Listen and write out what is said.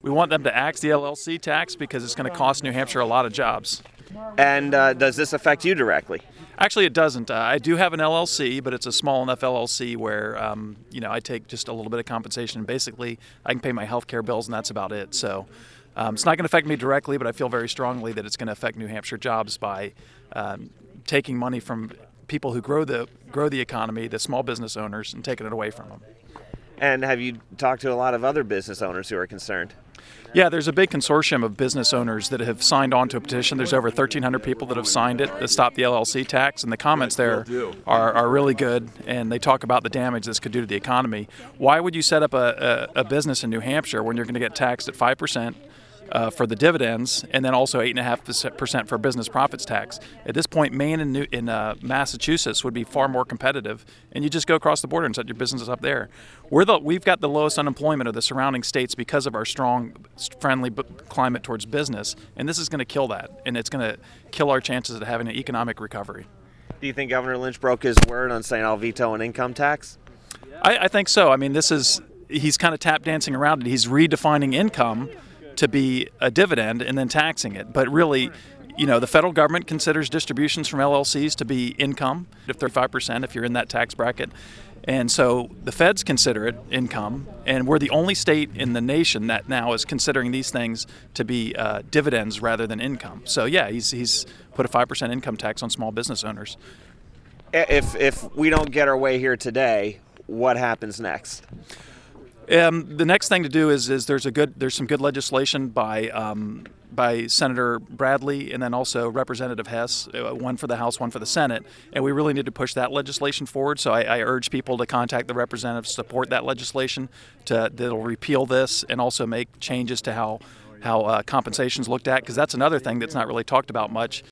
We want them to axe the LLC tax because it's going to cost New Hampshire a lot of jobs. And does this affect you directly? Actually, it doesn't. I do have an LLC, but it's a small enough LLC where, I take just a little bit of compensation. And basically, I can pay my health care bills, and that's about it. So it's not going to affect me directly, but I feel very strongly that it's going to affect New Hampshire jobs by taking money from people who grow the economy, the small business owners, and taking it away from them. And have you talked to a lot of other business owners who are concerned? Yeah, there's a big consortium of business owners that have signed on to a petition. There's over 1,300 people that have signed it to stop the LLC tax, and the comments there are really good, and they talk about the damage this could do to the economy. Why would you set up a business in New Hampshire when you're going to get taxed at 5%? For the dividends, and then also 8.5% for business profits tax. At this point, Maine and Massachusetts would be far more competitive, and you just go across the border and set your businesses up there. We've got the lowest unemployment of the surrounding states because of our strong, friendly climate towards business, and this is going to kill that, and it's going to kill our chances of having an economic recovery. Do you think Governor Lynch broke his word on saying I'll veto an income tax? I think so. I mean, he's kind of tap dancing around it. He's redefining income to be a dividend and then taxing it. But really, the federal government considers distributions from LLCs to be income, if they're 5%, if you're in that tax bracket. And so the feds consider it income, and we're the only state in the nation that now is considering these things to be dividends rather than income. So yeah, he's put a 5% income tax on small business owners. If we don't get our way here today, what happens next? The next thing to do is there's some good legislation by Senator Bradley and then also Representative Hess, one for the House, one for the Senate, and we really need to push that legislation forward. So I urge people to contact the representatives to support that legislation that'll repeal this and also make changes to how compensation is looked at, because that's another thing that's not really talked about much.